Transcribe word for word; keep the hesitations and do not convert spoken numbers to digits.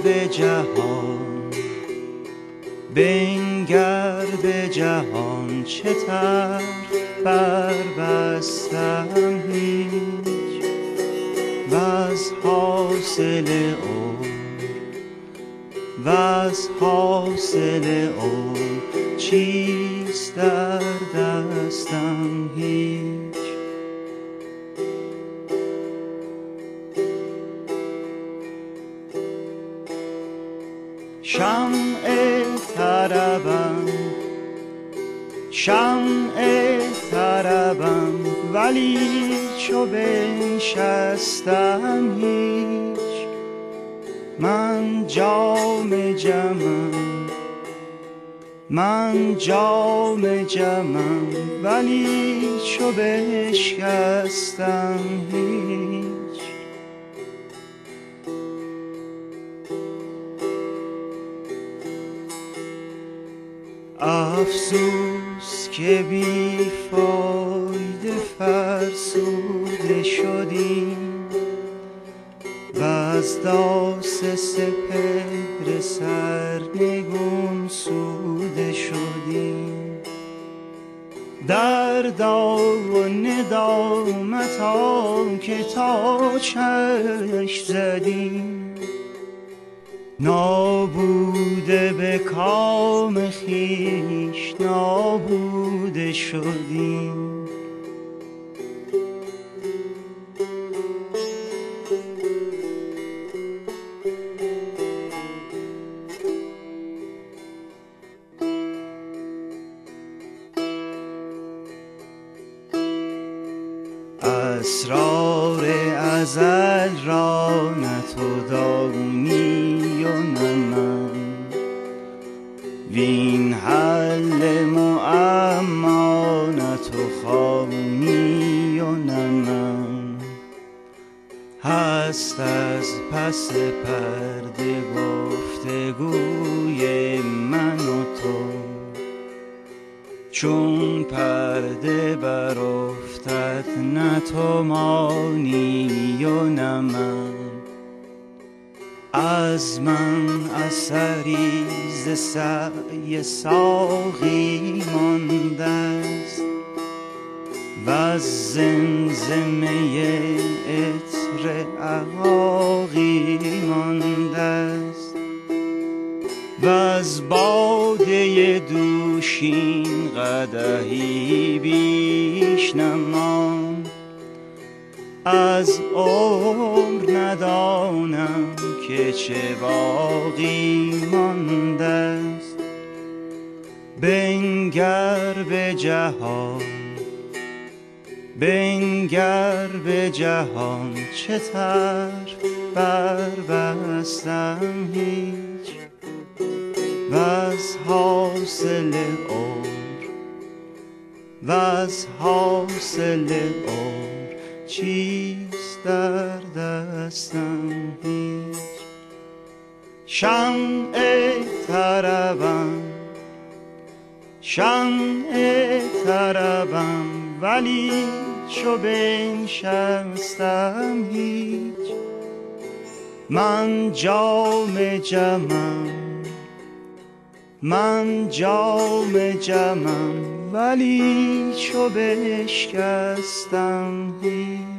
به جهان، بنگر به جهان، چه طرف بربستم هیچ. وز حاصل عمر، وز حاصل عمر چیست در دستم هیچ. شمع طربم، شمع طربم، ولی چو بنشستم هیچ. من جام جمم، من جام جمم، ولی چو بشکستم هیچ. افسوس که بی فایده فرسوده شدیم، و از داس سپهر سرنگون سوده شدیم. دردا و ندامتا که تا چشم زدیم، نابوده به کام خویش نابوده شدیم. اسرار ازل را نه تو دانی و نه من، وین حل معما نه تو خوانی و نه من. هست از پس پرده گفتگوی من و تو، چون پرده برافتد نه تو مانی و نه من. از من اثری ز سعی ساقی مانده است، وز زمزمه عطر عقاقی مانده است. وز باده دوشین قدحی بیش نماند، از عمر ندانم که چه باقی مانده است. بنگر به جهان، بنگر به جهان، چه طرف بربستم هیچ. وز حاصل عمر، وز حاصل عمر چیست در دستم هیچ. شمع طربم، شمع طربم، ولی چو بنشستم هیچ. من جام جمم، من جام جمم، ولی چو بشکستم هیچ.